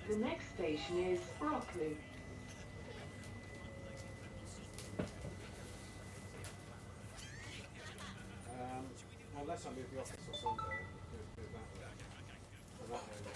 The next station is Brockley. Unless I move the office or something, do it that way. And that way.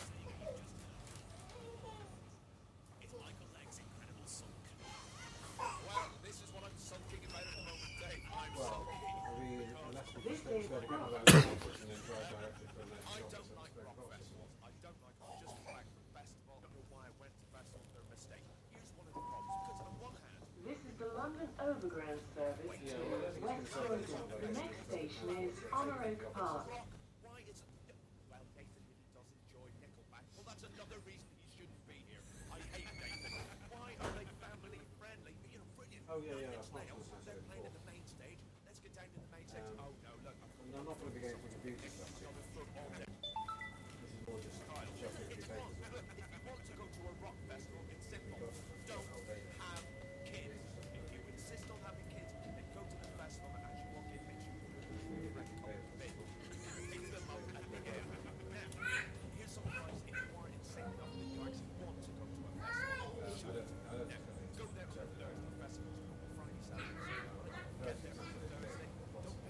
It's Michael Legg's incredible sulk. Well, this is what I'm sulking about at the moment, Dave. I'm sulking. I mean, unless we This just is go to get Brock. around the office and then drive directly from there to I the don't office. like rock festivals. I don't like them. I just got back from festival. I don't know why I went to festivals. They're a mistake. Here's one of the problems. Because on one hand, This is the London Overground service Yeah, to well, I think West it's gonna Croydon. take The next station is Honor Oak Park. rock, why is it... Well, Nathan really does enjoy Nickelback. Well, that's another reason he shouldn't be here. I hate Nathan. Why are they family friendly? You know, brilliant. Oh, yeah, yeah, It's I've now. watched They're this playing at before. the main stage. Let's get down to the main stage. Oh, no, look. And I'm not going to be going for the beauty stuff. It's not a football.